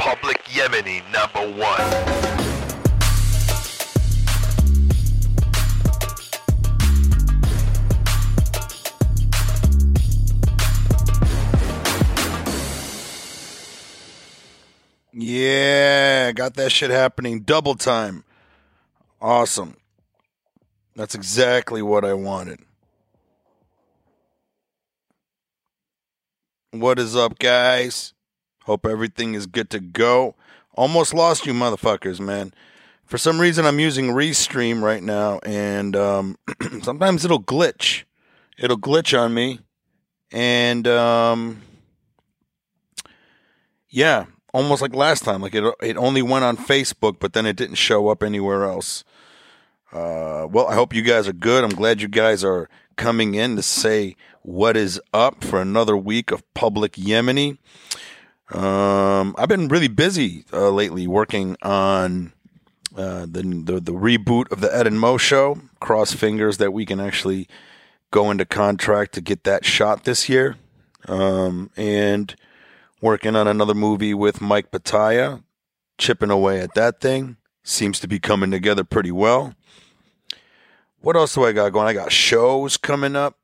Public Yemeni #1. Yeah, got that shit happening. Double time. Awesome. That's exactly what I wanted. What is up, guys? Hope everything is good to go. Almost lost you motherfuckers, man. For some reason, I'm using Restream right now, and sometimes it'll glitch. It'll glitch on me. And, yeah, almost like last time. Like it only went on Facebook, but then it didn't show up anywhere else. Well, I hope you guys are good. I'm glad you guys are coming in to say what is up for another week of Public Yemeni. I've been really busy lately working on the reboot of the Ed and Mo show. Cross fingers that we can actually go into contract to get that shot this year. And working on another movie with Mike Battaglia, chipping away at that thing. Seems to be coming together pretty well. What else do I got going? I got shows coming up.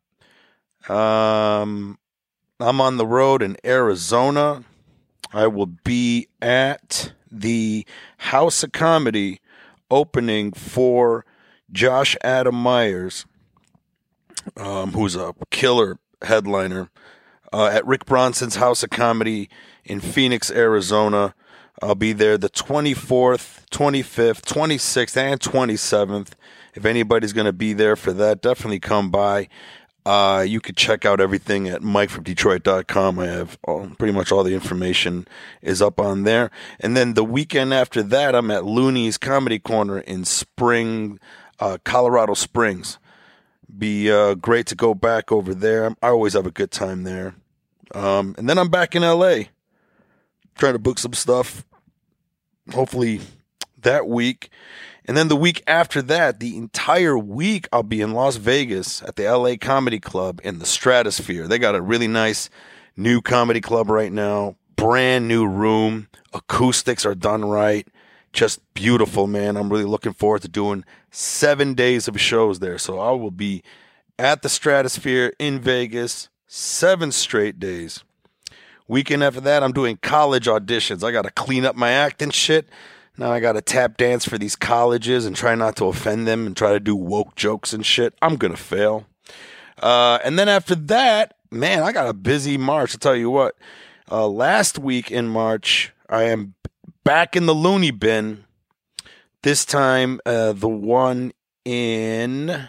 I'm on the road in Arizona. I will be at the House of Comedy opening for Josh Adam Myers, who's a killer headliner, at Rick Bronson's House of Comedy in Phoenix, Arizona. I'll be there the 24th, 25th, 26th, and 27th. If anybody's going to be there for that, definitely come by. You could check out everything at MikeFromDetroit.com. I have pretty much all the information is up on there. And then the weekend after that, I'm at Looney's Comedy Corner in Colorado Springs. Be great to go back over there. I always have a good time there. And then I'm back in LA, trying to book some stuff, hopefully that week. And then the week after that, the entire week, I'll be in Las Vegas at the LA Comedy Club in the Stratosphere. They got a really nice new comedy club right now. Brand new room. Acoustics are done right. Just beautiful, man. I'm really looking forward to doing 7 days of shows there. So I will be at the Stratosphere in Vegas 7 straight days. Weekend after that, I'm doing college auditions. I got to clean up my act and shit. Now I got to tap dance for these colleges and try not to offend them and try to do woke jokes and shit. I'm going to fail. And then after that, man, I got a busy March. I'll tell you what. Last week in March, I am back in the loony bin. This time, the one in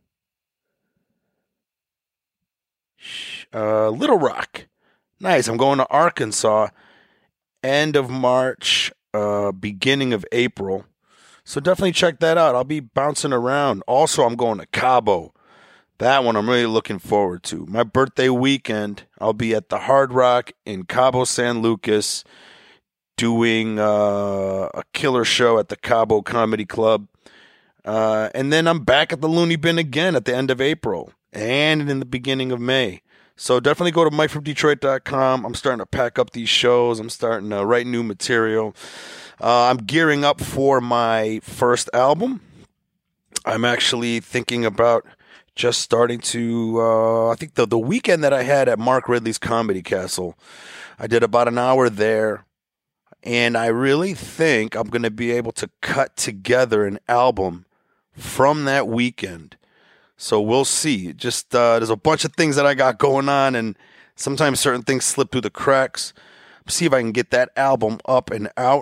Little Rock. Nice. I'm going to Arkansas end of March, beginning of April. So definitely check that out. I'll be bouncing around. Also, I'm going to Cabo. That one I'm really looking forward to. My birthday weekend, I'll be at the Hard Rock in Cabo San Lucas doing a killer show at the Cabo Comedy Club. And then I'm back at the Looney Bin again at the end of April and in the beginning of May. So definitely go to MikeFromDetroit.com. I'm starting to pack up these shows. I'm starting to write new material. I'm gearing up for my first album. I'm actually thinking about just starting to, I think the weekend that I had at Mark Ridley's Comedy Castle, I did about an hour there. And I really think I'm going to be able to cut together an album from that weekend. So we'll see. Just there's a bunch of things that I got going on, and sometimes certain things slip through the cracks. See if I can get that album up and out.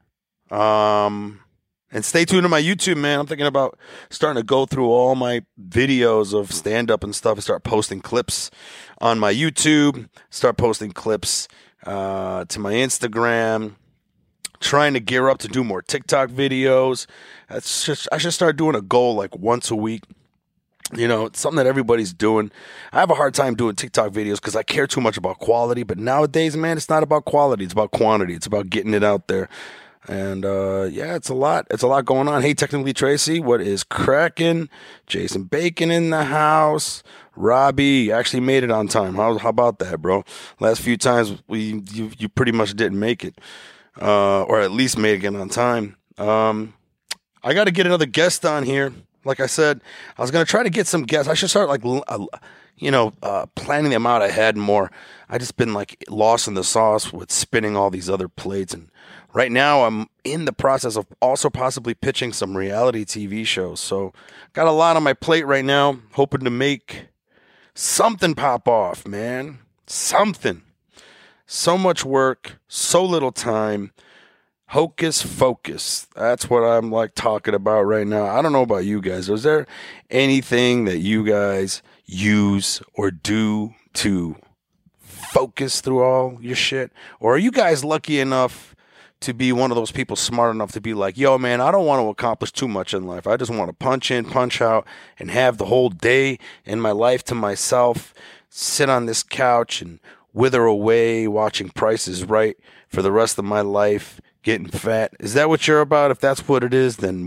And stay tuned to my YouTube, man. I'm thinking about starting to go through all my videos of stand-up and stuff and start posting clips on my YouTube, start posting clips to my Instagram, trying to gear up to do more TikTok videos. I should start doing a goal like once a week. You know, it's something that everybody's doing. I have a hard time doing TikTok videos because I care too much about quality. But nowadays, man, it's not about quality. It's about quantity. It's about getting it out there. And, yeah, it's a lot. It's a lot going on. Hey, Technically Tracy, what is cracking? Jason Bacon in the house. Robbie actually made it on time. How about that, bro? Last few times you pretty much didn't make it. or at least make it on time. I got to get another guest on here. Like I said, I was going to try to get some guests. I should start planning them out ahead more. I just been like lost in the sauce with spinning all these other plates. And right now I'm in the process of also possibly pitching some reality TV shows. So got a lot on my plate right now, hoping to make something pop off, man. Something. So much work, so little time. Hocus focus. That's what I'm like talking about right now. I don't know about you guys. Is there anything that you guys use or do to focus through all your shit? Or are you guys lucky enough to be one of those people smart enough to be like, yo, man, I don't want to accomplish too much in life. I just want to punch in, punch out, and have the whole day in my life to myself, sit on this couch and wither away watching Price is Right for the rest of my life, getting fat. Is that what you're about? If that's what it is, then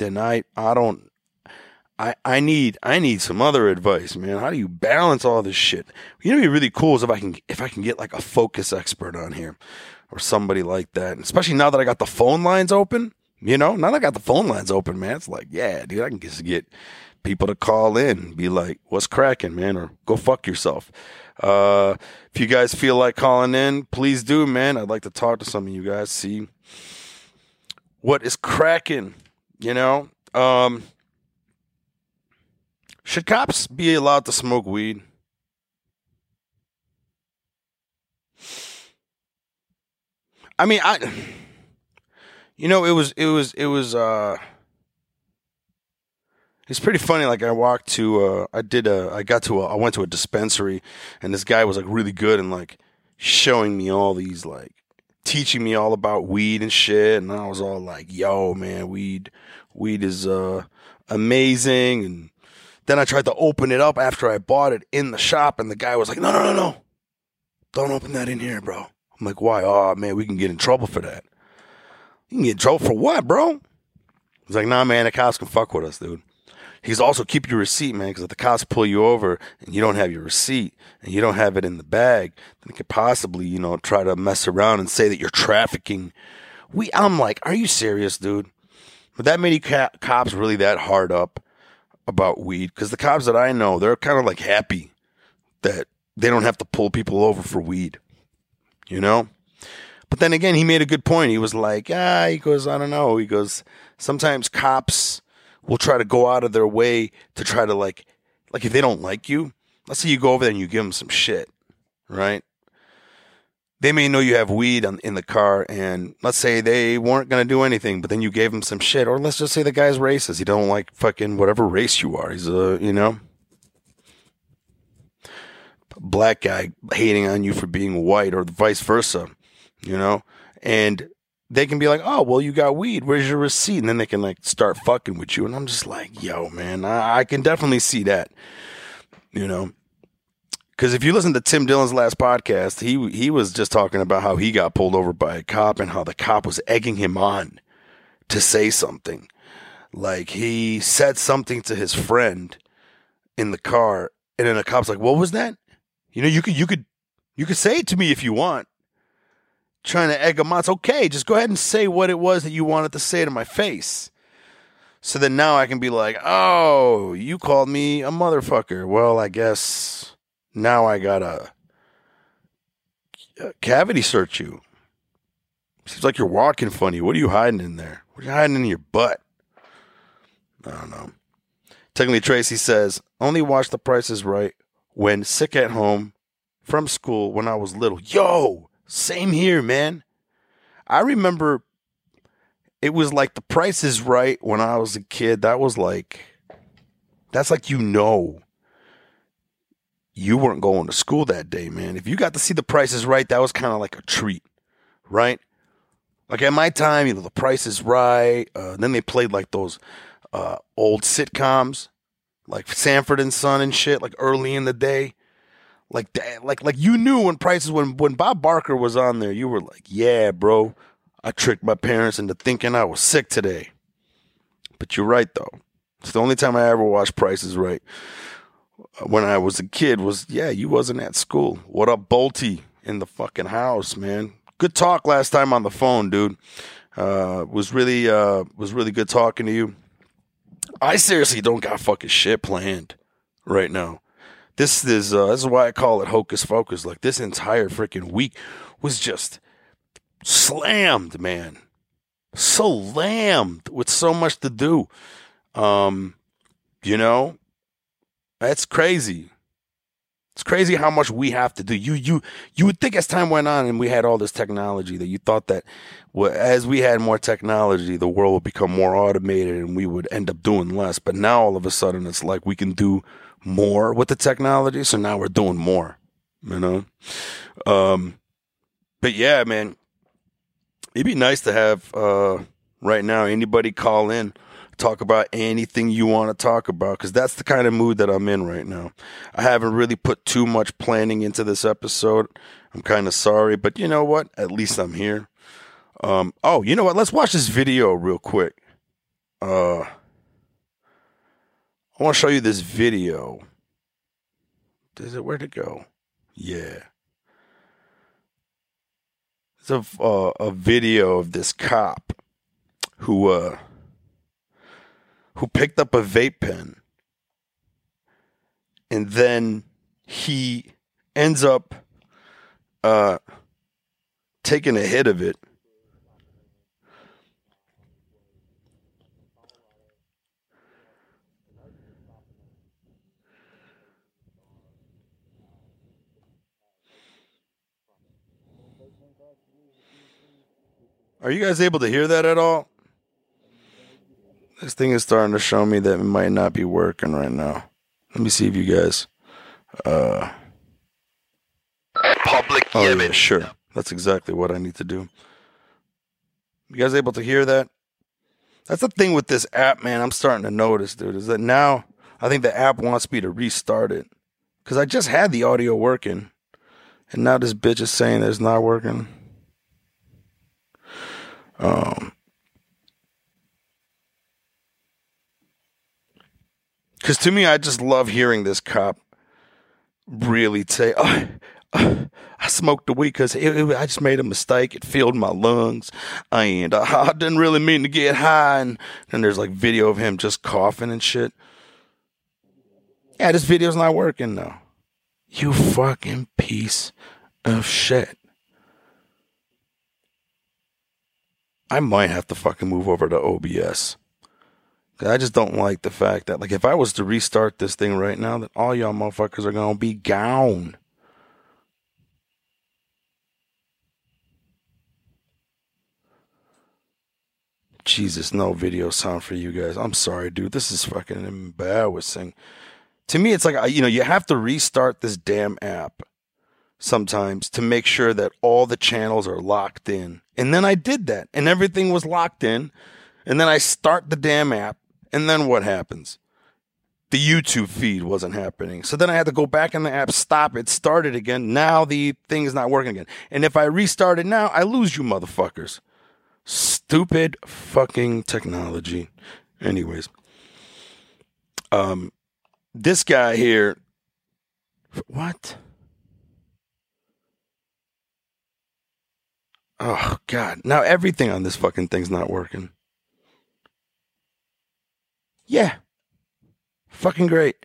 I need some other advice, man. How do you balance all this shit? You know, what'd be really cool is if I can get like a focus expert on here or somebody like that. And especially now that I got the phone lines open, you know, now that I got the phone lines open, man, it's like, yeah, dude, I can just get people to call in and be like, what's cracking, man? Or go fuck yourself. If you guys feel like calling in, please do, man. I'd like to talk to some of you guys, see what is cracking, you know? Should cops be allowed to smoke weed? I mean, it's pretty funny. Like I went to a dispensary and this guy was like really good and like showing me all these, like teaching me all about weed and shit. And I was all like, yo, man, weed is, amazing. And then I tried to open it up after I bought it in the shop and the guy was like, no. Don't open that in here, bro. I'm like, why? Oh man, we can get in trouble for that. You can get in trouble for what, bro? He's like, nah, man, the cops can fuck with us, dude. He's also keep your receipt, man, because if the cops pull you over and you don't have your receipt and you don't have it in the bag, then they could possibly, you know, try to mess around and say that you're trafficking. I'm like, are you serious, dude? But that many cops really that hard up about weed? Because the cops that I know, they're kind of like happy that they don't have to pull people over for weed, you know? But then again, he made a good point. He was like, he goes, I don't know. He goes, sometimes cops will try to go out of their way to try to like if they don't like you, let's say you go over there and you give them some shit, right? They may know you have weed in the car, and let's say they weren't going to do anything, but then you gave them some shit. Or let's just say the guy's racist. He don't like fucking whatever race you are. He's you know, black guy hating on you for being white or vice versa, you know? And they can be like, oh, well, you got weed. Where's your receipt? And then they can like start fucking with you. And I'm just like, yo, man, I can definitely see that, you know? Because if you listen to Tim Dillon's last podcast, he was just talking about how he got pulled over by a cop and how the cop was egging him on to say something. Like he said something to his friend in the car, and then the cop's like, what was that? You know, you could say it to me if you want. Trying to egg him on. It's okay. Just go ahead and say what it was that you wanted to say to my face. So then now I can be like, oh, you called me a motherfucker. Well, I guess now I gotta cavity search you. Seems like you're walking funny. What are you hiding in there? What are you hiding in your butt? I don't know. Technically, Tracy says, only watched The Price is Right when sick at home from school when I was little. Yo, same here, man. I remember it was like The Price is Right when I was a kid. That's like, you know, you weren't going to school that day, man. If you got to see The Price is Right, that was kind of like a treat, right? Like at my time, you know, The Price is Right. Then they played like those old sitcoms, like Sanford and Son and shit, like early in the day. Like that, like you knew when Bob Barker was on there, you were like, yeah, bro, I tricked my parents into thinking I was sick today. But you're right though. It's the only time I ever watched Price is Right. When I was a kid was, yeah, you wasn't at school. What up, Bolty in the fucking house, man? Good talk last time on the phone, dude. Was really good talking to you. I seriously don't got fucking shit planned right now. This is why I call it Hocus Focus. Like, this entire freaking week was just slammed, man. Slammed with so much to do. You know, that's crazy. It's crazy how much we have to do. You would think as time went on and we had all this technology that you thought that as we had more technology, the world would become more automated and we would end up doing less. But now all of a sudden it's like we can do more with the technology. So now we're doing more, you know? But yeah, man, it'd be nice to have, right now, anybody call in. Talk about anything you want to talk about, because that's the kind of mood that I'm in right now. I haven't really put too much planning into this episode. I'm kind of sorry, but you know what? At least I'm here. Oh, you know what? Let's watch this video real quick. I want to show you this video. Where'd it go? Yeah. It's a video of this cop who picked up a vape pen, and then he ends up taking a hit of it. Are you guys able to hear that at all? This thing is starting to show me that it might not be working right now. Let me see if you guys... Public Yemeni. Yeah, sure. That's exactly what I need to do. You guys able to hear that? That's the thing with this app, man. I'm starting to notice, dude, is that now I think the app wants me to restart it. Because I just had the audio working. And now this bitch is saying that it's not working. Because to me, I just love hearing this cop really say, I smoked the weed because I just made a mistake. It filled my lungs. And I didn't really mean to get high. And then there's like video of him just coughing and shit. Yeah, this video's not working now. You fucking piece of shit. I might have to fucking move over to OBS. I just don't like the fact that, like, if I was to restart this thing right now, that all y'all motherfuckers are gonna be gone. Jesus, no video sound for you guys. I'm sorry, dude. This is fucking embarrassing. To me, it's like, you have to restart this damn app sometimes to make sure that all the channels are locked in. And then I did that, and everything was locked in. And then I start the damn app. And then what happens? The YouTube feed wasn't happening. So then I had to go back in the app, stop it, start it again. Now the thing is not working again. And if I restart it now, I lose you motherfuckers. Stupid fucking technology. Anyways. This guy here. What? Oh, God. Now everything on this fucking thing's not working. Yeah. Fucking great.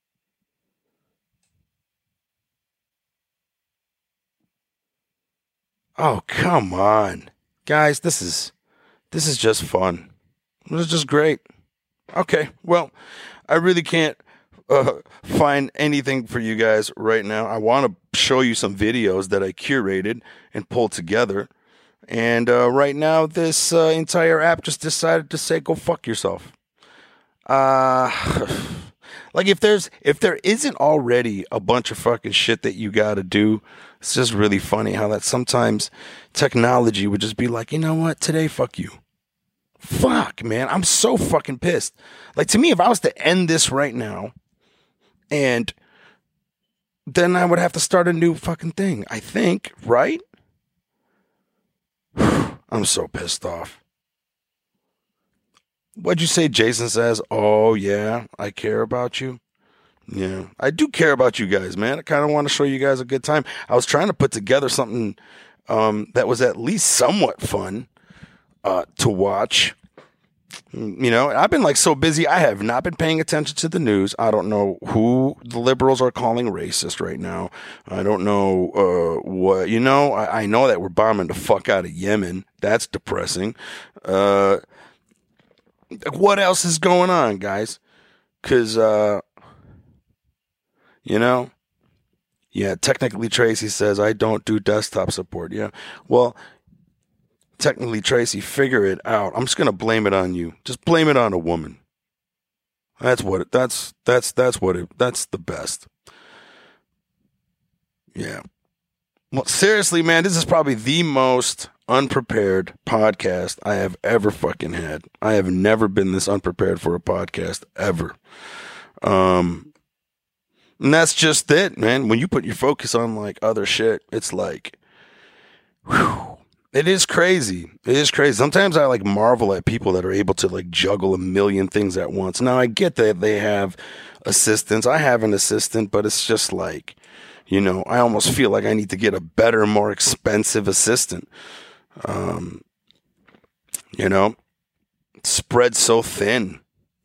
Oh, come on. Guys, this is just fun. This is just great. Okay, well, I really can't find anything for you guys right now. I want to show you some videos that I curated and pulled together. And right now, this entire app just decided to say, go fuck yourself. Like if there isn't already a bunch of fucking shit that you gotta do, it's just really funny how that sometimes technology would just be like, you know what, today, fuck you. Fuck, man, I'm so fucking pissed. Like, to me, if I was to end this right now, and then I would have to start a new fucking thing, I think, right? I'm so pissed off. What'd you say? Jason says, oh, yeah, I care about you. Yeah, I do care about you guys, man. I kind of want to show you guys a good time. I was trying to put together something that was at least somewhat fun to watch. You know, I've been like so busy. I have not been paying attention to the news. I don't know who the liberals are calling racist right now. I don't know what, you know, I know that we're bombing the fuck out of Yemen. That's depressing. What else is going on, guys? Because, you know, yeah, technically Tracy says I don't do desktop support. Yeah, well, technically, Tracy, figure it out. I'm just gonna blame it on you. Just blame it on a woman. That's the best. Yeah. Well, seriously, man, this is probably the most unprepared podcast I have ever fucking had. I have never been this unprepared for a podcast ever. And that's just it, man. When you put your focus on like other shit, it's like, whew. It is crazy. It is crazy. Sometimes I like marvel at people that are able to like juggle a million things at once. Now I get that they have assistants. I have an assistant, but it's just like, you know, I almost feel like I need to get a better, more expensive assistant. You know, spread so thin.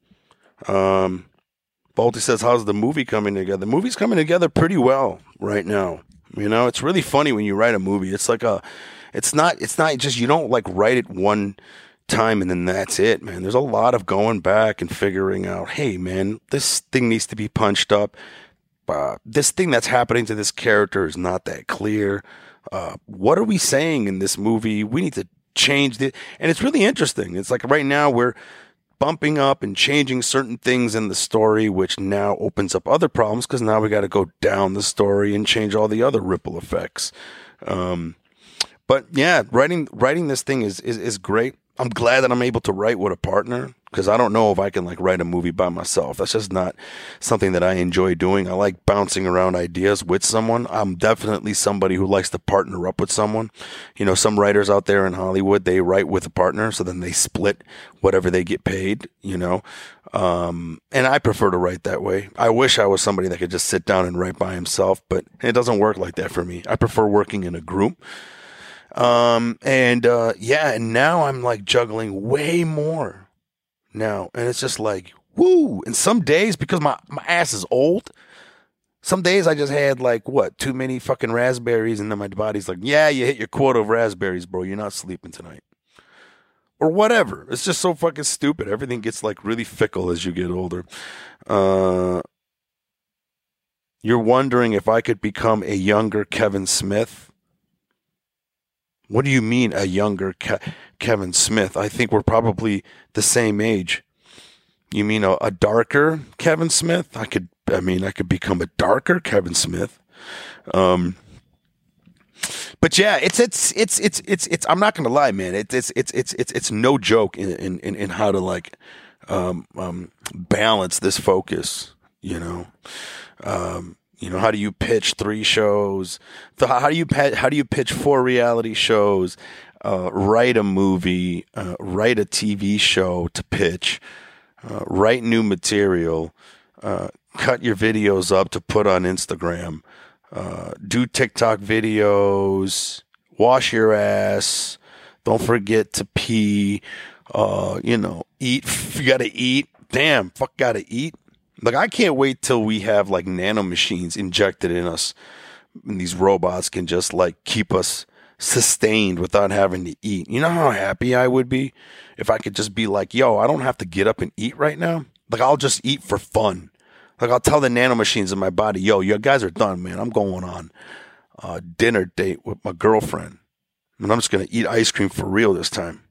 Balti says, how's the movie coming together? The movie's coming together pretty well right now. You know, it's really funny when you write a movie. It's like it's not just, you don't like write it one time and then that's it, man. There's a lot of going back and figuring out, hey, man, this thing needs to be punched up. This thing that's happening to this character is not that clear. What are we saying in this movie? We need to change it. And it's really interesting. It's like right now we're bumping up and changing certain things in the story, which now opens up other problems because now we got to go down the story and change all the other ripple effects. But yeah, writing this thing is great. I'm glad that I'm able to write with a partner because I don't know if I can like write a movie by myself. That's just not something that I enjoy doing. I like bouncing around ideas with someone. I'm definitely somebody who likes to partner up with someone. You know, some writers out there in Hollywood, they write with a partner, so then they split whatever they get paid, you know. And I prefer to write that way. I wish I was somebody that could just sit down and write by himself, but it doesn't work like that for me. I prefer working in a group. And now I'm like juggling way more now. And it's just like, woo. And some days, because my ass is old, some days I just had like, too many fucking raspberries. And then my body's like, yeah, you hit your quota of raspberries, bro. You're not sleeping tonight. Or whatever. It's just so fucking stupid. Everything gets like really fickle as you get older. You're wondering if I could become a younger Kevin Smith. What do you mean a younger Kevin Smith? I think we're probably the same age. You mean a darker Kevin Smith? I could become a darker Kevin Smith. But yeah, it's I'm not going to lie, man. It's no joke in how to like balance this focus, you know. You know, how do you pitch 3 shows? How do you pitch 4 reality shows? Write a movie, write a TV show to pitch, write new material, cut your videos up to put on Instagram, do TikTok videos, wash your ass, don't forget to pee, you know, eat. You gotta eat. Damn, fuck, gotta eat. Like, I can't wait till we have, like, nanomachines injected in us. And these robots can just, like, keep us sustained without having to eat. You know how happy I would be if I could just be like, yo, I don't have to get up and eat right now. Like, I'll just eat for fun. Like, I'll tell the nanomachines in my body, yo, you guys are done, man. I'm going on a dinner date with my girlfriend. And I'm just going to eat ice cream for real this time.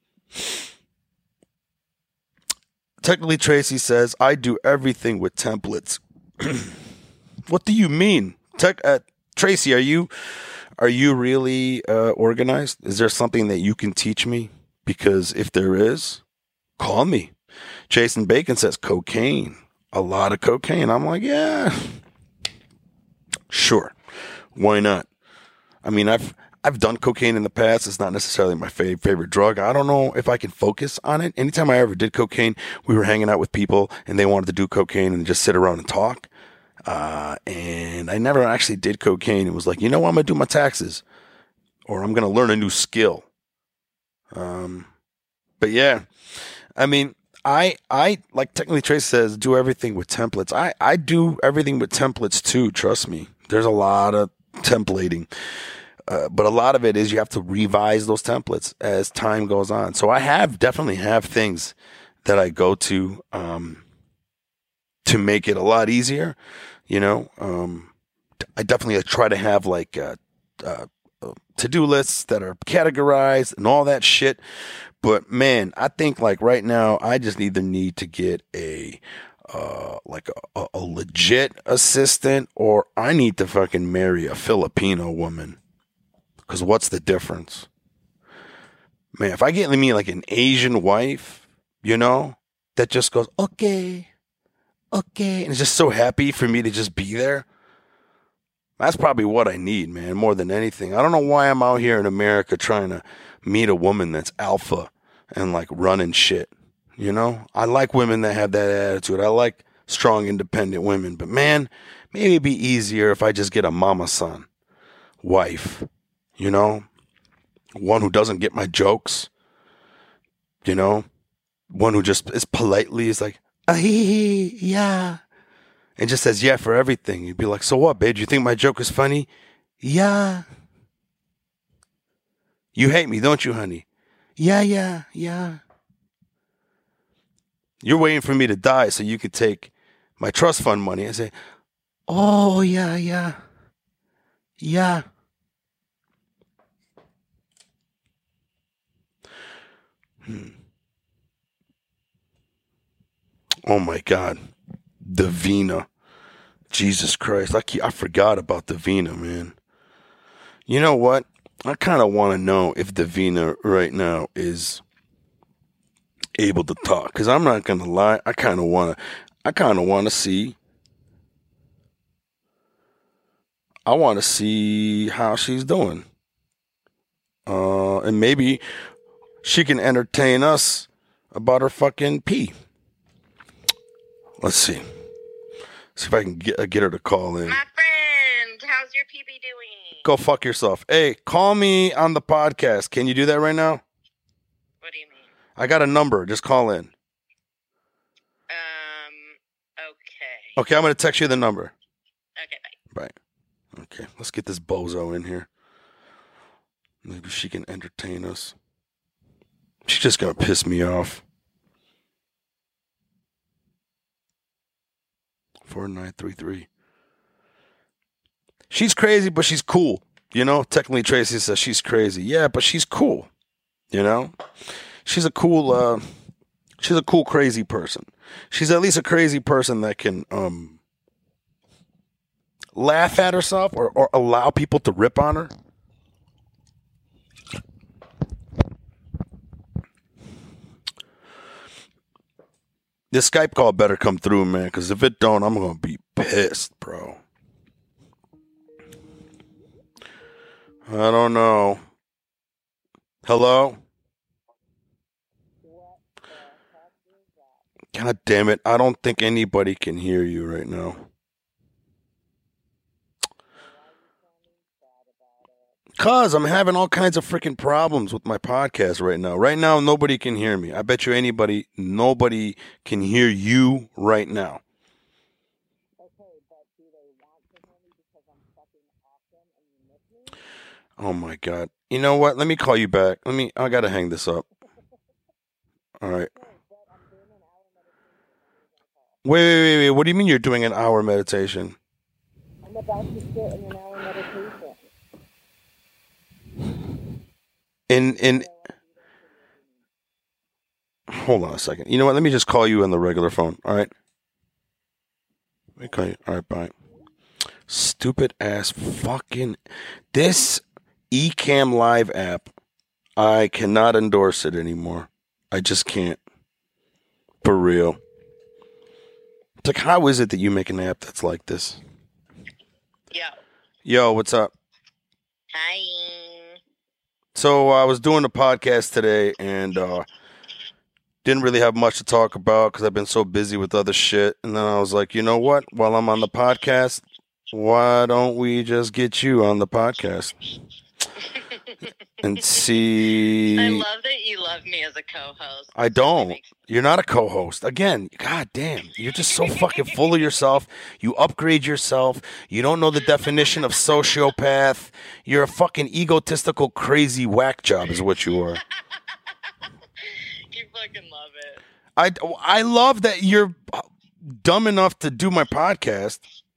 Technically, Tracy says, I do everything with templates. What do you mean? Tracy, are you really organized? Is there something that you can teach me? Because if there is, call me. Jason Bacon says, cocaine. A lot of cocaine. I'm like, yeah, sure. Why not? I mean, I've done cocaine in the past. It's not necessarily my favorite drug. I don't know if I can focus on it. Anytime I ever did cocaine, we were hanging out with people and they wanted to do cocaine and just sit around and talk. And I never actually did cocaine. It was like, you know what? I'm going to do my taxes. or I'm going to learn a new skill. But yeah, I mean, I like technically Trace says, do everything with templates. I do everything with templates too. Trust me. There's a lot of templating, but a lot of it is you have to revise those templates as time goes on. So I definitely have things that I go to make it a lot easier. You know, I definitely try to have like to-do lists that are categorized and all that shit. But man, I think like right now, I just either need to get a legit assistant, or I need to fucking marry a Filipino woman. Because what's the difference? Man, if I get me like an Asian wife, you know, that just goes, okay, and is just so happy for me to just be there. That's probably what I need, man, more than anything. I don't know why I'm out here in America trying to meet a woman that's alpha and like running shit. You know, I like women that have that attitude. I like strong, independent women. But man, maybe it'd be easier if I just get a mama-san wife, you know, one who doesn't get my jokes, you know, one who just is politely is like, yeah, and just says yeah for everything. You'd be like, so what, babe? Do you think my joke is funny? Yeah. You hate me, don't you, honey? Yeah. You're waiting for me to die so you could take my trust fund money and say, oh, yeah. Oh, my God. Davina. Jesus Christ. I forgot about Davina, man. You know what? I kind of want to know if Davina right now is able to talk, because I'm not gonna lie, I kind of want to see. I want to see how she's doing, and maybe she can entertain us about her fucking pee. Let's see if I can get her to call in. My friend, how's your pee-pee doing? Go fuck yourself. Hey, call me on the podcast. Can you do that right now? What do you mean? I got a number. Just call in. Okay. Okay, I'm going to text you the number. Okay, bye. Okay, let's get this bozo in here. Maybe she can entertain us. She's just going to piss me off. 4933. She's crazy, but she's cool. You know, technically Tracy says she's crazy. Yeah, but she's cool. You know? She's a cool crazy person. She's at least a crazy person that can laugh at herself or allow people to rip on her. This Skype call better come through, man, because if it don't, I'm going to be pissed, bro. I don't know. Hello? God damn it. I don't think anybody can hear you right now. Cause I'm having all kinds of freaking problems with my podcast right now. Right now, nobody can hear me. I bet you nobody can hear you right now. Okay, but do they want to hear me because I'm fucking awesome and you miss me? Oh my God. You know what? Let me call you back. I gotta hang this up. All right. Wait. What do you mean you're doing an hour meditation? I'm about to sit in an hour meditation. Hold on a second. You know what? Let me just call you on the regular phone. All right. Let me call you. All right, bye. Stupid ass fucking this Ecamm Live app. I cannot endorse it anymore. I just can't. For real. It's like, how is it that you make an app that's like this? Yo, what's up? Hi. So I was doing a podcast today and didn't really have much to talk about because I've been so busy with other shit. And then I was like, you know what? While I'm on the podcast, why don't we just get you on the podcast? and see. I love that you love me as a co-host. I don't. You're not a co-host. Again, god damn. You're just so fucking full of yourself. You upgrade yourself. You don't know the definition of sociopath. You're a fucking egotistical, crazy whack job is what you are. You fucking love it. I love that you're dumb enough to do my podcast.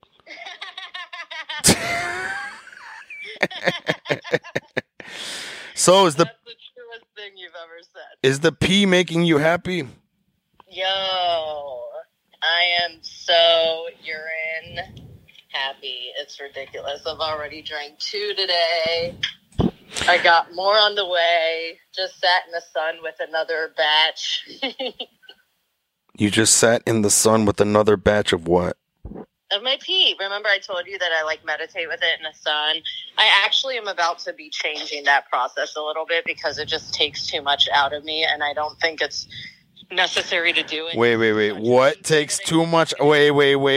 So That's the truest thing you've ever said. is the pee making you happy? Yo, I am so urine happy. It's ridiculous. I've already drank 2 today. I got more on the way. Just sat in the sun with another batch. You just sat in the sun with another batch of what? Of my pee. Remember I told you that I like meditate with it in the sun? I actually am about to be changing that process a little bit because it just takes too much out of me and I don't think it's necessary to do it. Wait. What takes too much? Wait.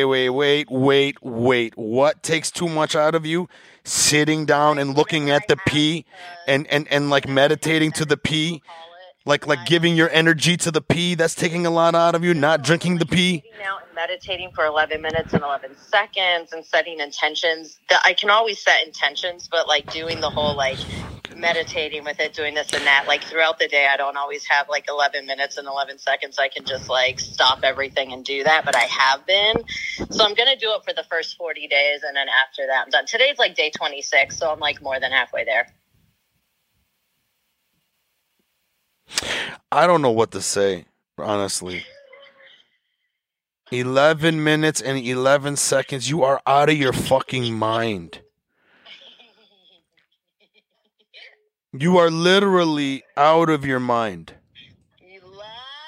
What takes too much out of you? Sitting down and looking at the pee and like meditating to the pee? Like giving your energy to the pee, that's taking a lot out of you, not drinking the pee? Sitting out and meditating for 11 minutes and 11 seconds and setting intentions. I can always set intentions, but like doing the whole like meditating with it, doing this and that, like throughout the day, I don't always have like 11 minutes and 11 seconds. I can just like stop everything and do that, but I have been. So I'm going to do it for the first 40 days and then after that I'm done. Today's like day 26, so I'm like more than halfway there. I don't know what to say, honestly. 11 minutes and 11 seconds. You are out of your fucking mind. You are literally out of your mind. You love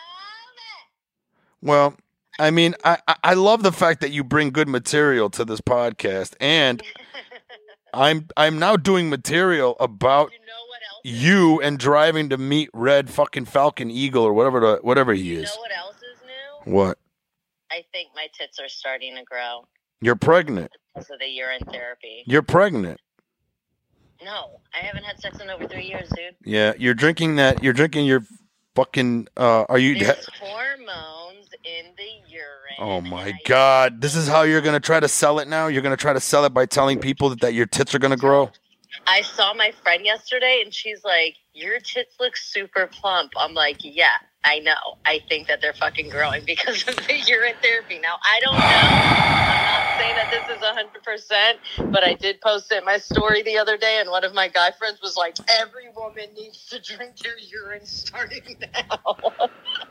it. Well, I mean, I love the fact that you bring good material to this podcast, and I'm now doing material about You know what else? you and driving to meet Red fucking Falcon Eagle or whatever he You is. know what else is new? What? I think my tits are starting to grow You're pregnant. because of the urine therapy. You're pregnant. No, I haven't had sex in over 3 years, dude. Yeah, you're drinking that. You're drinking your fucking. Are you? There's hormones in the urine. Oh my and I- God! This is how you're gonna try to sell it now. You're gonna try to sell it by telling people that your tits are gonna grow. I saw my friend yesterday, and she's like, "Your tits look super plump." I'm like, "Yeah, I know. I think that they're fucking growing because of the urine therapy." Now, I don't know. I'm not saying that this is 100%, but I did post it in my story the other day, and one of my guy friends was like, "Every woman needs to drink their urine starting now."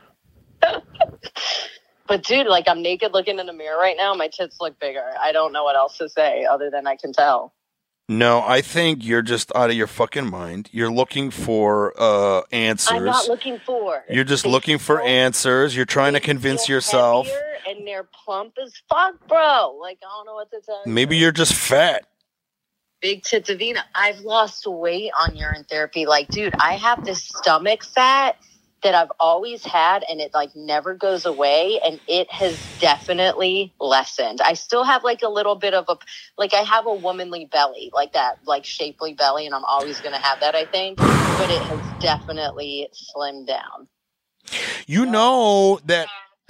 But dude, like I'm naked looking in the mirror right now. My tits look bigger. I don't know what else to say other than I can tell. No, I think you're just out of your fucking mind. You're looking for answers. I'm not looking for. You're just They looking for feel- answers. You're trying to they convince feel yourself. heavier and they're plump as fuck, bro. Like I don't know what to tell you. Maybe you're just fat. Big tits Avina. I've lost weight on urine therapy. Like, dude, I have this stomach fat that I've always had and it like never goes away and it has definitely lessened. I still have like a little bit of I have a womanly belly, like that, like shapely belly, and I'm always going to have that, I think, but it has definitely slimmed down. You know that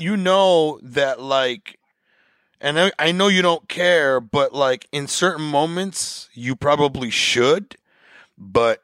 like, and I know you don't care, but like in certain moments you probably should, but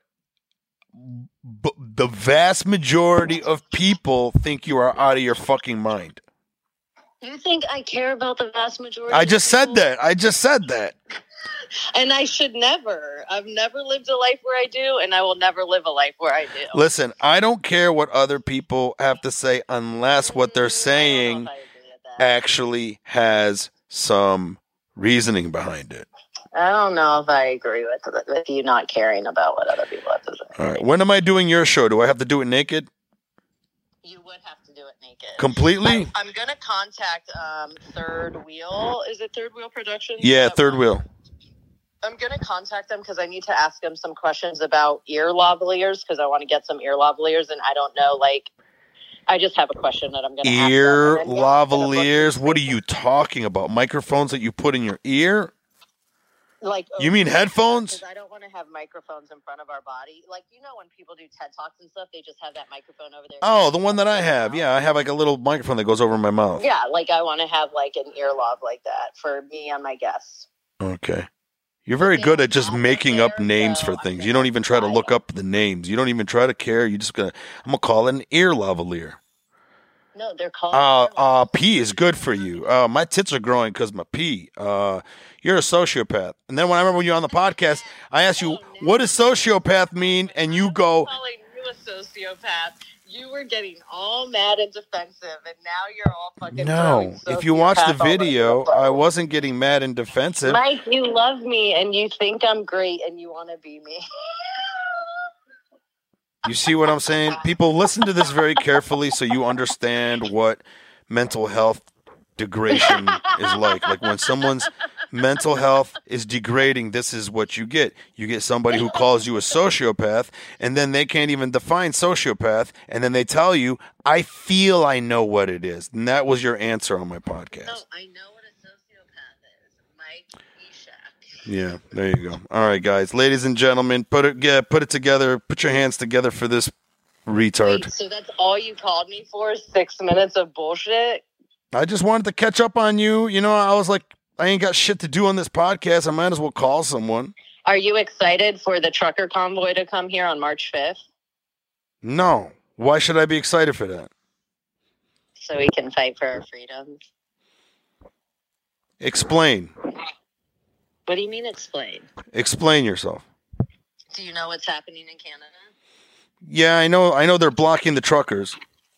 the vast majority of people think you are out of your fucking mind. You think I care about the vast majority? I of just said people? that. And I should never. I've never lived a life where I do, and I will never live a life where I do. Listen, I don't care what other people have to say unless what they're I saying don't know if I agree with that. actually has some reasoning behind it. I don't know if I agree with you not caring about what other people have to say. All right. When am I doing your show? Do I have to do it naked? You would have to do it naked. Completely? I'm going to contact Third Wheel. Is it Third Wheel Productions? Yeah, Third Wheel. I'm going to contact them because I need to ask them some questions about ear lavaliers because I want to get some ear lavaliers, and I don't know, like, I just have a question that I'm going to ask them. Ear And then, yeah, I'm gonna book lavaliers? these What are things. you talking about? Microphones that you put in your ear? Like, You mean headphones? Because I don't want to have microphones in front of our body. Like, you know, when people do TED Talks and stuff, they just have that microphone over there. Oh, the one that I have. Yeah, I have like a little microphone that goes over my mouth. Yeah, like I want to have like an ear lob like that for me and my guests. Okay. You're very good at just making up names for things. You don't even try to look up the names. You don't even try to care. You just I'm gonna call it an ear lavalier. No, they're called. Pee is good for you. My tits are growing because my pee. You're a sociopath. And then when I remember when you're on the podcast, I asked you, what does sociopath mean? And you go, calling you a sociopath. You were getting all mad and defensive, and now you're all fucking. No. If you watch the video, I wasn't getting mad and defensive. Mike, you love me, and you think I'm great, and you want to be me. You see what I'm saying? People, listen to this very carefully so you understand what mental health degradation is like. Like when someone's mental health is degrading, this is what you get. You get somebody who calls you a sociopath, and then they can't even define sociopath, and then they tell you, I feel I know what it is. And that was your answer on my podcast. No, I know what a sociopath is. Mike Eshak. Yeah, there you go. All right, guys. Ladies and gentlemen, put it together. Put your hands together for this retard. Wait, so that's all you called me for? 6 minutes of bullshit? I just wanted to catch up on you. You know, I was like, I ain't got shit to do on this podcast. I might as well call someone. Are you excited for the trucker convoy to come here on March 5th? No. Why should I be excited for that? So we can fight for our freedoms. Explain. What do you mean explain? Explain yourself. Do you know what's happening in Canada? Yeah, I know they're blocking the truckers.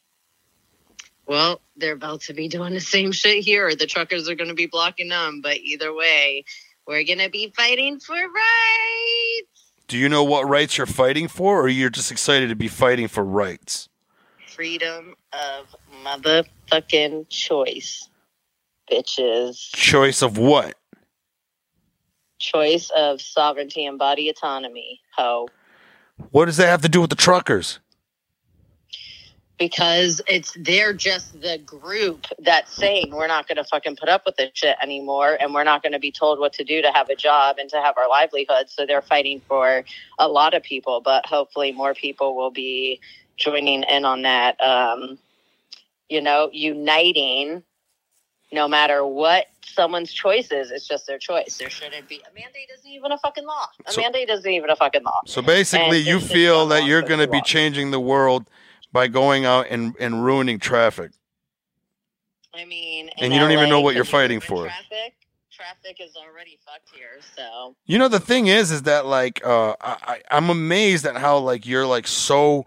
Well, they're about to be doing the same shit here. The truckers are going to be blocking them. But either way, we're going to be fighting for rights. Do you know what rights you're fighting for, or you're just excited to be fighting for rights? Freedom of motherfucking choice, bitches. Choice of what? Choice of sovereignty and body autonomy, ho. What does that have to do with the truckers? Because they're just the group that's saying we're not going to fucking put up with this shit anymore, and we're not going to be told what to do to have a job and to have our livelihood. So they're fighting for a lot of people, but hopefully more people will be joining in on that, uniting no matter what someone's choice is. It's just their choice. There shouldn't be. A mandate isn't even a fucking law. Mandate isn't even a fucking law. So basically, you feel that you're going to be changing the world by going out and ruining traffic. I mean, and you don't even know what you're fighting for. Traffic is already fucked here, so. You know, the thing is that like I'm amazed at how like you're so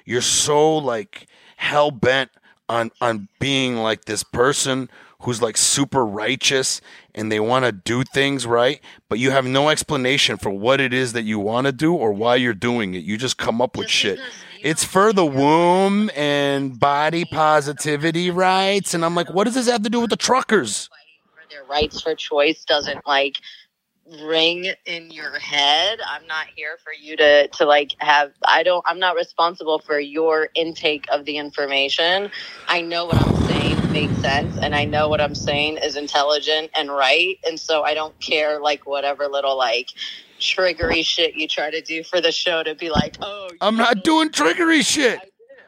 like hell bent on being like this person who's like super righteous and they want to do things right, but you have no explanation for what it is that you want to do or why you're doing it. You just come up with shit. It's for the womb and body positivity rights. And I'm like, what does this have to do with the truckers? Their rights for choice doesn't like ring in your head. I'm not here for you to like have, I'm not responsible for your intake of the information. I know what I'm saying makes sense, and I know what I'm saying is intelligent and right. And so I don't care like whatever little like triggery shit you try to do for the show to be like, oh, I'm not doing triggery shit.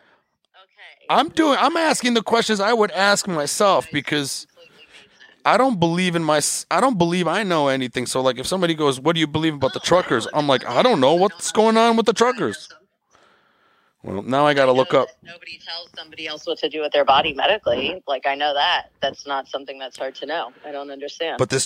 Okay. I'm asking the questions I would ask myself because I don't believe I know anything. So like if somebody goes, what do you believe about the truckers? I'm like, I don't know what's going on with the truckers. Well, now I got to look up. Nobody tells somebody else what to do with their body medically. Like, I know that. That's not something that's hard to know. I don't understand. But this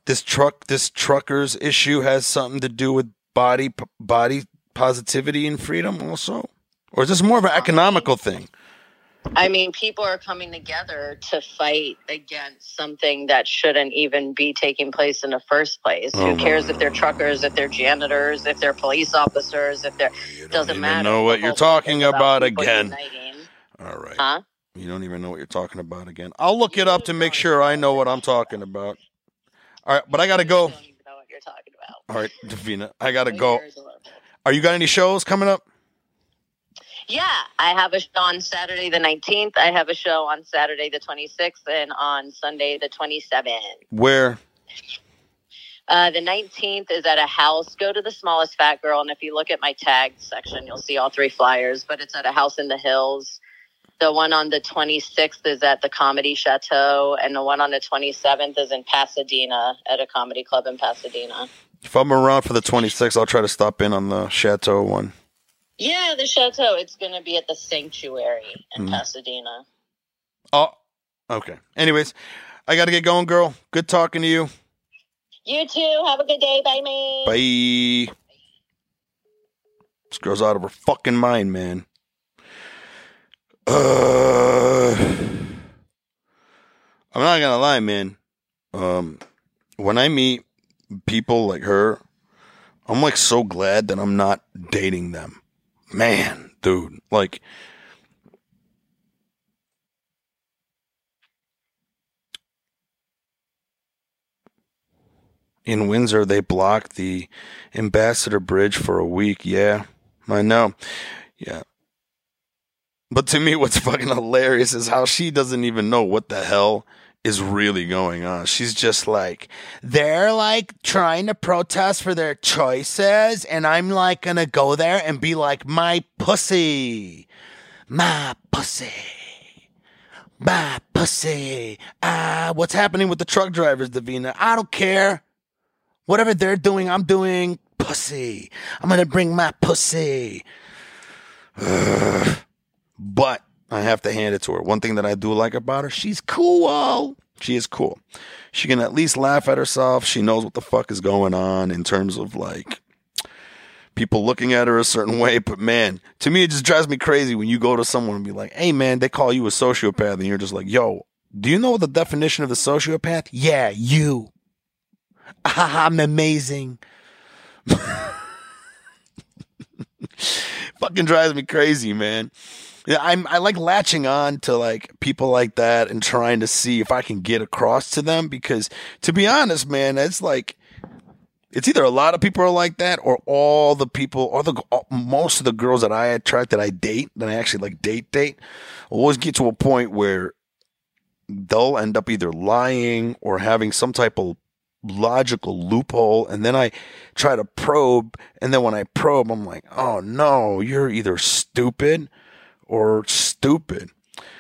truckers issue has something to do with body positivity and freedom also? Or is this more of an economical thing? I mean, people are coming together to fight against something that shouldn't even be taking place in the first place. Who cares if they're truckers, if they're janitors, if they're police officers, if they're... Doesn't matter. You don't even know what you're talking about again. Uniting. All right. Huh? You don't even know what you're talking about again. I'll look it up to make sure I know what I'm talking about. All right, but I got to go. I don't even know what you're talking about. All right, Davina, I got to go. Are you got any shows coming up? Yeah, I have a show on Saturday the 19th. I have a show on Saturday the 26th and on Sunday the 27th. Where? The 19th is at a house. Go to the smallest fat girl, and if you look at my tagged section, you'll see all 3 flyers. But it's at a house in the hills. The one on the 26th is at the Comedy Chateau, and the one on the 27th is in Pasadena at a comedy club in Pasadena. If I'm around for the 26th, I'll try to stop in on the Chateau one. Yeah, the Chateau. It's going to be at the Sanctuary in Pasadena. Oh, okay. Anyways, I got to get going, girl. Good talking to you. You too. Have a good day. Bye, man. Bye. This girl's out of her fucking mind, man. I'm not gonna lie, man. When I meet people like her, I'm like so glad that I'm not dating them. Man, dude, like, in Windsor, they blocked the Ambassador Bridge for a week. Yeah, I know. Yeah. But to me, what's fucking hilarious is how she doesn't even know what the hell is really going on. She's just like, they're like trying to protest for their choices, and I'm like gonna go there and be like, my pussy. What's happening with the truck drivers, Davina? I don't care. Whatever they're doing, I'm doing. Pussy. I'm gonna bring my pussy. But I have to hand it to her. One thing that I do like about her, she's cool. She is cool. She can at least laugh at herself. She knows what the fuck is going on in terms of like people looking at her a certain way. But man, to me, it just drives me crazy when you go to someone and be like, hey man, they call you a sociopath. And you're just like, yo, do you know the definition of a sociopath? Yeah, you. I'm amazing. Fucking drives me crazy, man. Yeah, I like latching on to like people like that and trying to see if I can get across to them, because to be honest, man, it's like it's either a lot of people are like that or all the people or most of the girls that I attract that I date, that I actually like date always get to a point where they'll end up either lying or having some type of logical loophole, and then I try to probe, and then when I probe, I'm like, oh no, you're either stupid or stupid.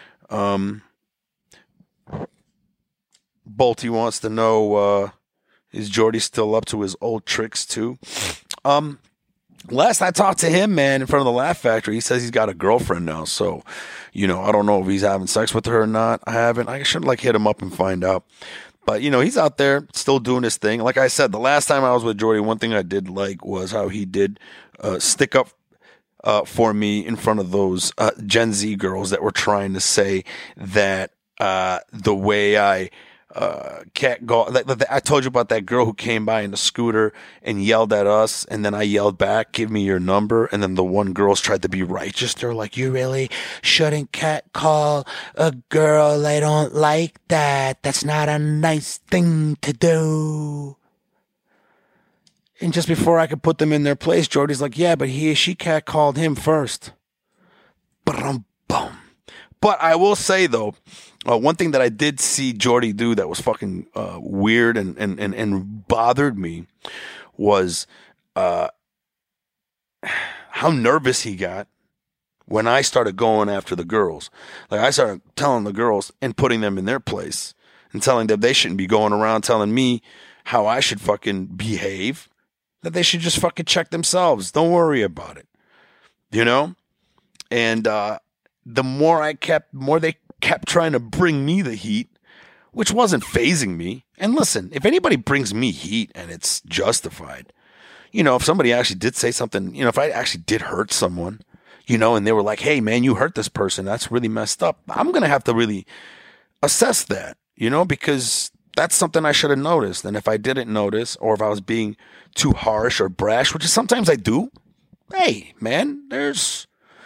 Bolty wants to know, is Jordy still up to his old tricks too? Last I talked to him, man, in front of the Laugh Factory, he says he's got a girlfriend now. So, I don't know if he's having sex with her or not. I should hit him up and find out. But, he's out there still doing his thing. Like I said, the last time I was with Jordy, one thing I did like was how he did stick up for me in front of those Gen Z girls that were trying to say that the way I can't go. I told you about that girl who came by in a scooter and yelled at us, and then I yelled back, "Give me your number." And then the one girls tried to be righteous. They're like, "You really shouldn't catcall a girl. I don't like that. That's not a nice thing to do." And just before I could put them in their place, Jordy's like, "Yeah, but she catcalled him first." Boom. But I will say though, one thing that I did see Jordy do that was fucking weird and bothered me was how nervous he got when I started going after the girls. Like I started telling the girls and putting them in their place and telling them they shouldn't be going around telling me how I should fucking behave, that they should just fucking check themselves. Don't worry about it. And the more they kept trying to bring me the heat, which wasn't phasing me. And listen, if anybody brings me heat and it's justified, if somebody actually did say something, if I actually did hurt someone, and they were like, "Hey man, you hurt this person. That's really messed up." I'm going to have to really assess that, because that's something I should have noticed. And if I didn't notice, or if I was being too harsh or brash, which is sometimes I do, hey man, there's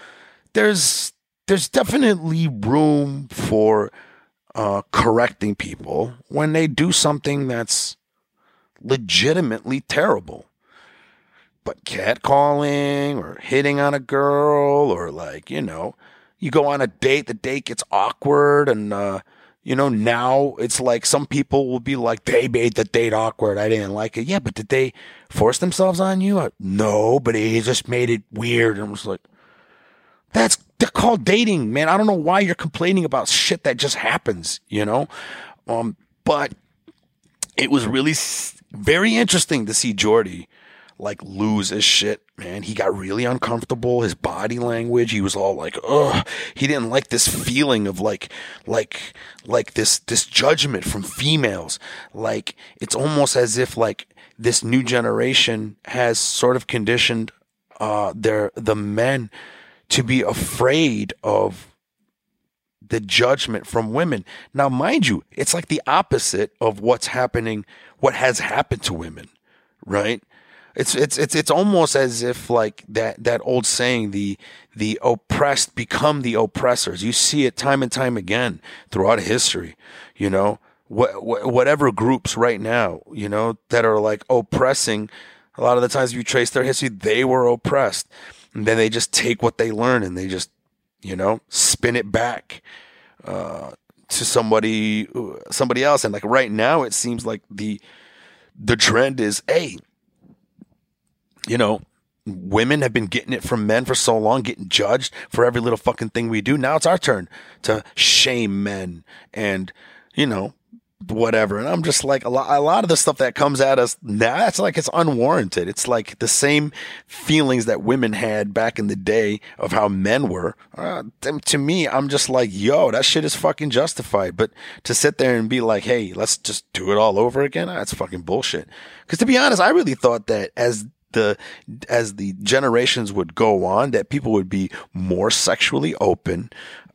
definitely room for correcting people when they do something that's legitimately terrible. But catcalling or hitting on a girl or you go on a date, the date gets awkward and You know, now it's like some people will be like, they made the date awkward. I didn't like it. Yeah, but did they force themselves on you? No, but he just made it weird. And I was like, they're called dating, man. I don't know why you're complaining about shit that just happens, you know? But it was really very interesting to see Jordy like lose his shit, man. He got really uncomfortable. His body language, he was all like, ugh. He didn't like this feeling of like this judgment from females. Like, it's almost as if like this new generation has sort of conditioned the men to be afraid of the judgment from women. Now, mind you, it's like the opposite of what has happened to women, right? It's almost as if like that old saying, the oppressed become the oppressors. You see it time and time again throughout history, you know, whatever groups right now, you know, that are like oppressing. A lot of the times if you trace their history, they were oppressed. And then they just take what they learn and they just, you know, spin it back to somebody else. And like right now, it seems like the trend is, hey, you know, women have been getting it from men for so long, getting judged for every little fucking thing we do. Now it's our turn to shame men and, you know, whatever. And I'm just like, a lot of the stuff that comes at us now, it's like it's unwarranted. It's like the same feelings that women had back in the day of how men were. To me, I'm just like, yo, that shit is fucking justified. But to sit there and be like, hey, let's just do it all over again, that's fucking bullshit. Because to be honest, I really thought that as the generations would go on, that people would be more sexually open.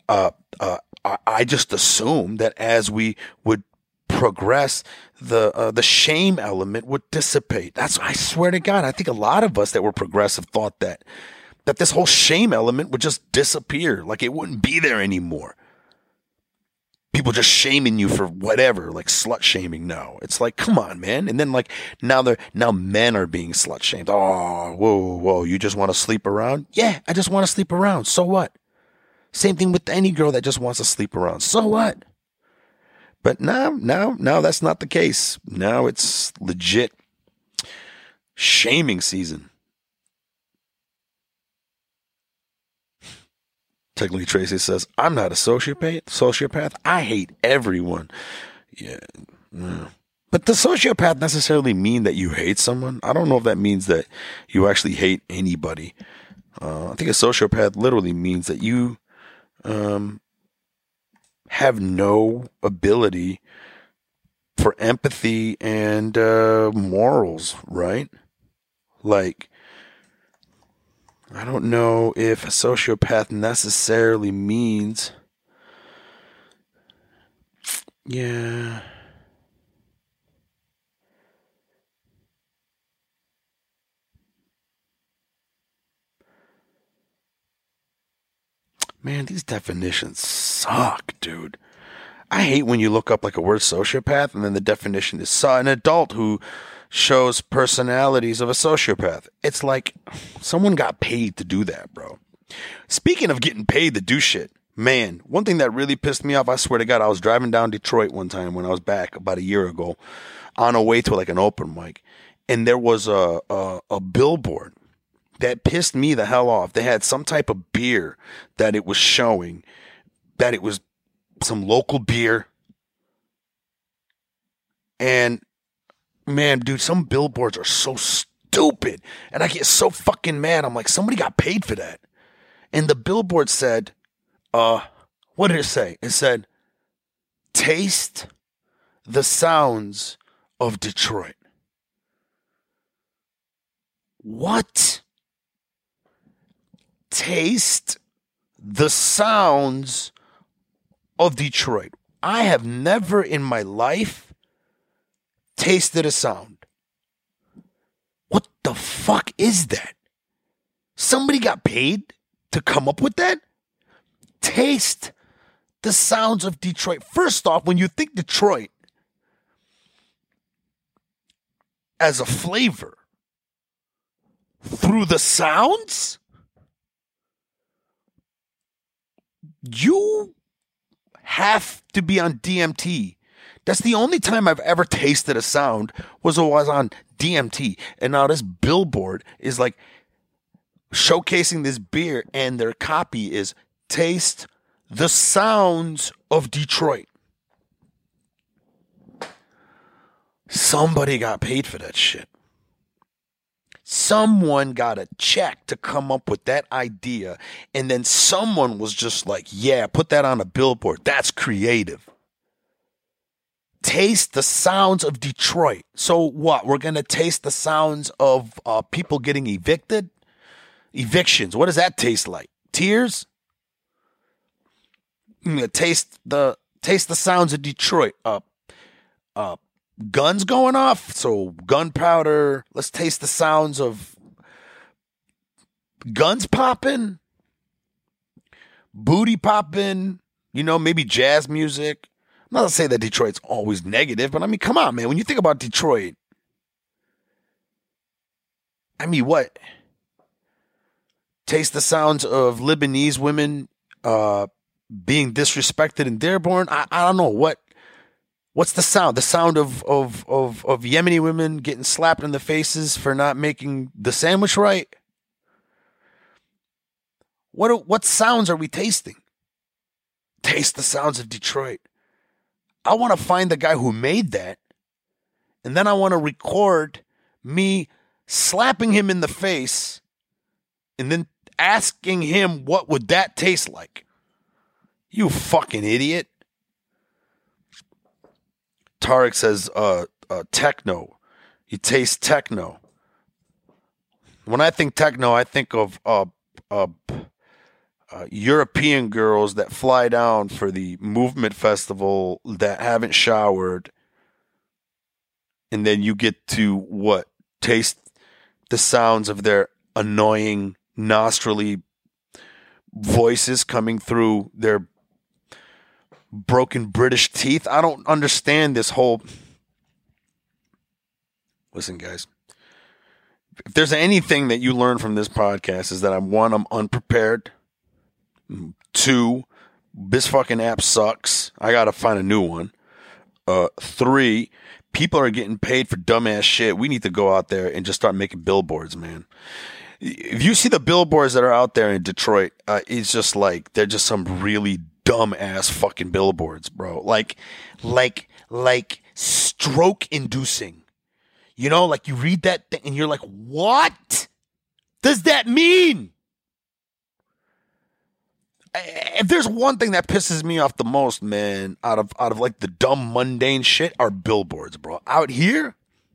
I just assumed that as we would progress, the shame element would dissipate. I swear to God, I think a lot of us that were progressive thought that this whole shame element would just disappear, like it wouldn't be there anymore. People just shaming you for whatever, like slut shaming now. It's like, come on, man. And then like now men are being slut shamed. Oh, whoa, you just want to sleep around? Yeah, I just want to sleep around. So what? Same thing with any girl that just wants to sleep around. So what? But now that's not the case. Now it's legit shaming season. Technically, Tracy says, I'm not a sociopath. I hate everyone. Yeah. But does sociopath necessarily mean that you hate someone? I don't know if that means that you actually hate anybody. I think a sociopath literally means that you have no ability for empathy and morals, right? Like, I don't know if a sociopath necessarily means, yeah. Man, these definitions suck, dude. I hate when you look up like a word sociopath and then the definition is an adult who shows personalities of a sociopath. It's like someone got paid to do that, bro. Speaking of getting paid to do shit, man, one thing that really pissed me off, I swear to God, I was driving down Detroit one time when I was back about a year ago on a way to like an open mic, and there was a billboard that pissed me the hell off. They had some type of beer that it was showing, that it was some local beer. And man, dude, some billboards are so stupid. And I get so fucking mad. I'm like, somebody got paid for that. And the billboard said, what did it say? It said, taste the sounds of Detroit. What? Taste the sounds of Detroit. I have never in my life tasted a sound. What the fuck is that? Somebody got paid to come up with that? Taste the sounds of Detroit. First off, when you think Detroit as a flavor through the sounds, you have to be on DMT. That's the only time I've ever tasted a sound was on DMT. And now this billboard is like showcasing this beer, and their copy is taste the sounds of Detroit. Somebody got paid for that shit. Someone got a check to come up with that idea, and then someone was just like, yeah, put that on a billboard. That's creative. Taste the sounds of Detroit. So what? We're going to taste the sounds of people getting evicted? Evictions. What does that taste like? Tears? Taste the sounds of Detroit. Guns going off. So gunpowder. Let's taste the sounds of guns popping. Booty popping. Maybe jazz music. I'm not going to say that Detroit's always negative, but I mean, come on, man. When you think about Detroit, I mean, what? Taste the sounds of Lebanese women being disrespected in Dearborn. I don't know. What's the sound? The sound of Yemeni women getting slapped in the faces for not making the sandwich right? What sounds are we tasting? Taste the sounds of Detroit. I want to find the guy who made that, and then I want to record me slapping him in the face and then asking him what would that taste like. You fucking idiot. Tarek says, techno. You taste techno. When I think techno, I think of European girls that fly down for the movement festival that haven't showered. And then you get to what? Taste the sounds of their annoying, nostrily voices coming through their broken British teeth. I don't understand this whole... Listen, guys. If there's anything that you learn from this podcast is that I'm unprepared. 2, this fucking app sucks. I gotta find a new one. 3, people are getting paid for dumbass shit. We need to go out there and just start making billboards, man. If you see the billboards that are out there in Detroit, it's just like they're just some really dumb ass fucking billboards, bro. Like stroke inducing. Like you read that thing and you're like, what does that mean? If there's one thing that pisses me off the most, man, out of like the dumb mundane shit, are billboards, bro. Out here,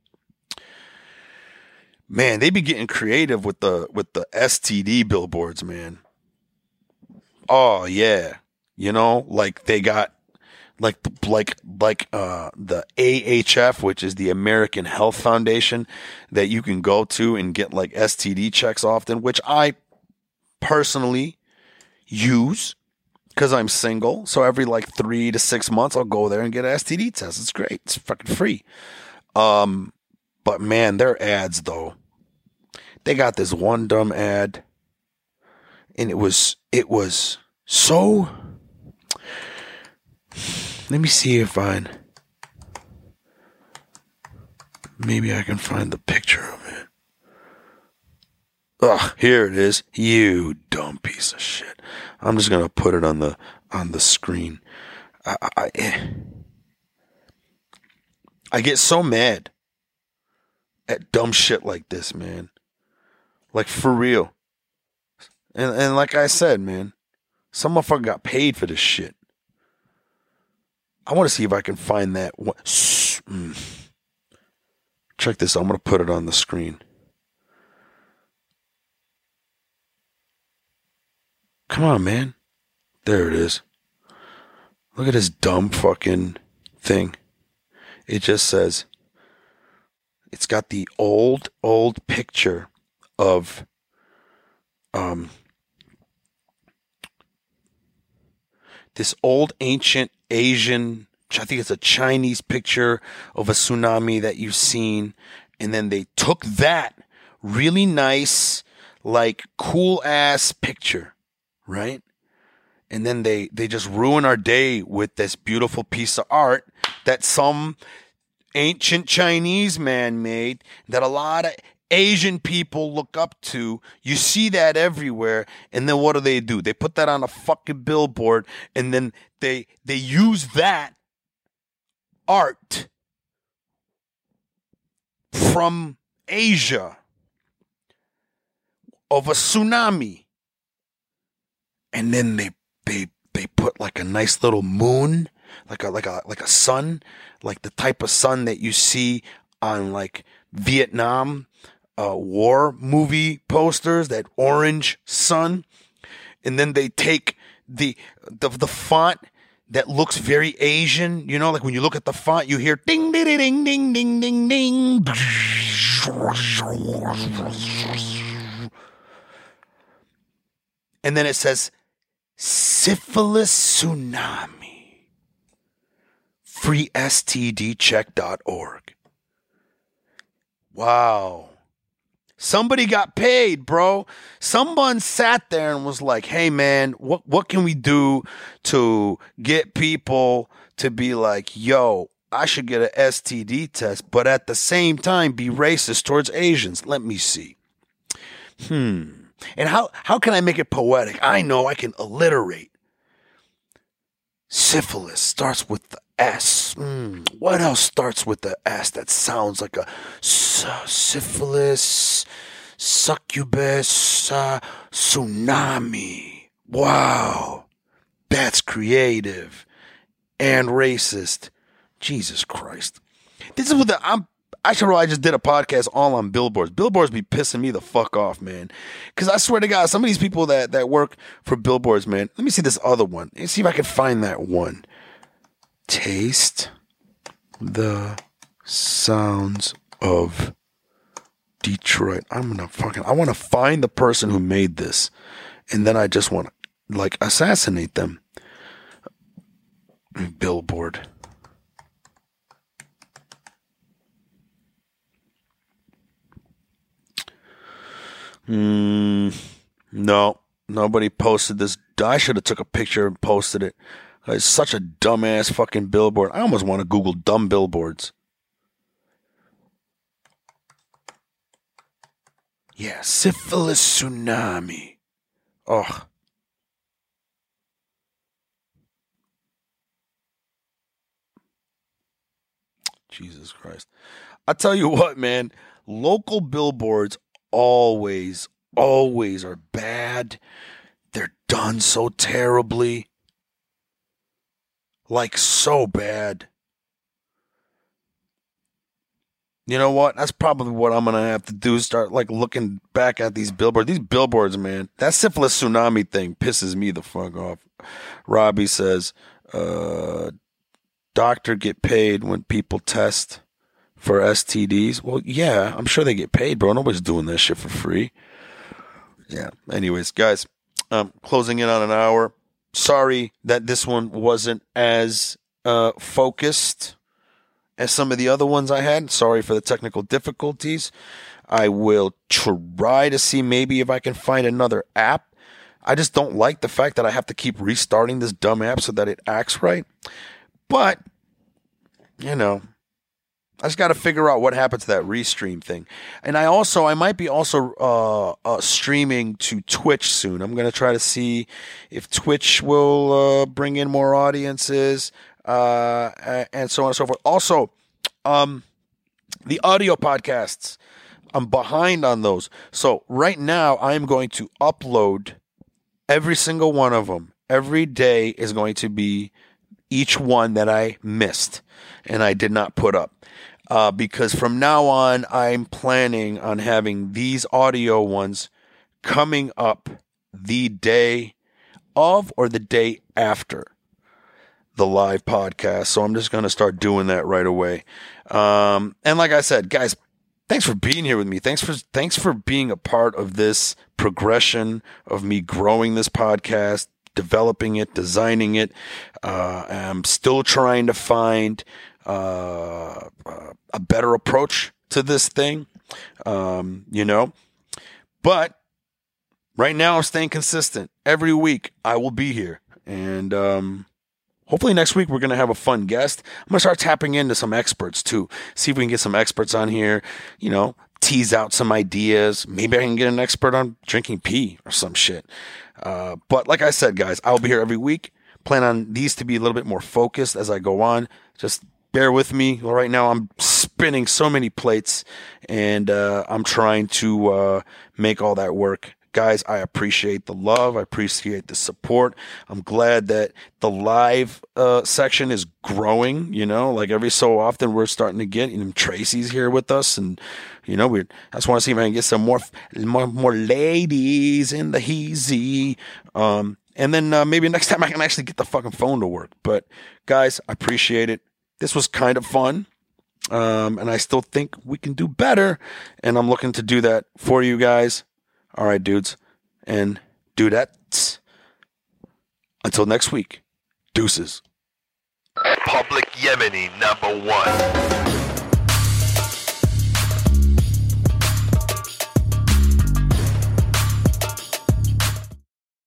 man, they be getting creative with the STD billboards, man. Oh yeah, like they got like the AHF, which is the American Health Foundation, that you can go to and get like STD checks often, which I personally use because I'm single. So every like 3 to 6 months, I'll go there and get an STD test. It's great. It's fucking free. But man, their ads though, they got this one dumb ad, and it was so. Let me see if maybe I can find the picture of it. Ugh, here it is. You dumb piece of shit. I'm just gonna put it on the screen. I get so mad at dumb shit like this, man. Like for real. And like I said, man, some motherfucker got paid for this shit. I want to see if I can find that one. Check this out. I'm gonna put it on the screen. Come on, man. There it is. Look at this dumb fucking thing. It just says, it's got the old picture of this old ancient Asian, I think it's a Chinese picture of a tsunami that you've seen. And then they took that really nice, like cool ass picture. Right? And then they just ruin our day with this beautiful piece of art that some ancient Chinese man made that a lot of Asian people look up to. You see that everywhere. And then what do? They put that on a fucking billboard, and then they use that art from Asia of a tsunami. And then they put like a nice little moon, like a sun, like the type of sun that you see on like Vietnam war movie posters, that orange sun. And then they take the font that looks very Asian, you know, like when you look at the font, you hear ding ding ding ding ding ding ding. And then it says syphilis tsunami. freestdcheck.org. Wow. Somebody got paid, bro. Someone sat there and was like, hey, man, what can we do to get people to be like, yo, I should get an STD test, but at the same time be racist towards Asians? Let me see. And how can I make it poetic? I know I can alliterate. Syphilis starts with the S. What else starts with the S that sounds like a syphilis, succubus, tsunami? Wow. That's creative and racist. Jesus Christ. This is what I just did a podcast all on billboards. Billboards be pissing me the fuck off, man. Because I swear to God, some of these people that work for billboards, man. Let me see this other one. Let's see if I can find that one. Taste the sounds of Detroit. I want to find the person who made this. And then I just want to, like, assassinate them. Billboard. No, nobody posted this. I should have took a picture and posted it. It's such a dumbass fucking billboard. I almost want to Google dumb billboards. Yeah, syphilis tsunami. Ugh. Jesus Christ. I tell you what, man, local billboards always are bad. They're done so terribly. Like, so bad. You know what? That's probably what I'm going to have to do. Start, like, looking back at these billboards. These billboards, man. That syphilis tsunami thing pisses me the fuck off. Robbie says, doctor get paid when people test for STDs. Well, yeah, I'm sure they get paid, bro. Nobody's doing that shit for free. Yeah. Anyways, guys, closing in on an hour. Sorry that this one wasn't as focused as some of the other ones I had. Sorry for the technical difficulties. I will try to see maybe if I can find another app. I just don't like the fact that I have to keep restarting this dumb app so that it acts right. But, you know, I just got to figure out what happened to that restream thing. And I might be also streaming to Twitch soon. I'm going to try to see if Twitch will bring in more audiences and so on and so forth. Also, the audio podcasts, I'm behind on those. So right now I'm going to upload every single one of them. Every day is going to be each one that I missed and I did not put up. Because from now on, I'm planning on having these audio ones coming up the day of or the day after the live podcast. So I'm just going to start doing that right away. And like I said, guys, thanks for being here with me. Thanks for being a part of this progression of me growing this podcast, developing it, designing it. I'm still trying to find a better approach to this thing, you know, but right now I'm staying consistent. Every week I will be here. And hopefully next week we're going to have a fun guest. I'm going to start tapping into some experts too. See if we can get some experts on here, tease out some ideas. Maybe I can get an expert on drinking pee or some shit. But like I said, guys, I'll be here every week. Plan on these to be a little bit more focused as I go on. Just bear with me. Right now I'm spinning so many plates and I'm trying to make all that work. Guys, I appreciate the love. I appreciate the support. I'm glad that the live section is growing, like every so often we're starting to get, Tracy's here with us and, I just want to see if I can get some more ladies in the heezy. And then maybe next time I can actually get the fucking phone to work. But guys, I appreciate it. This was kind of fun. And I still think we can do better. And I'm looking to do that for you guys. All right, dudes and dudettes. Until next week, deuces. Public Yemeni #1.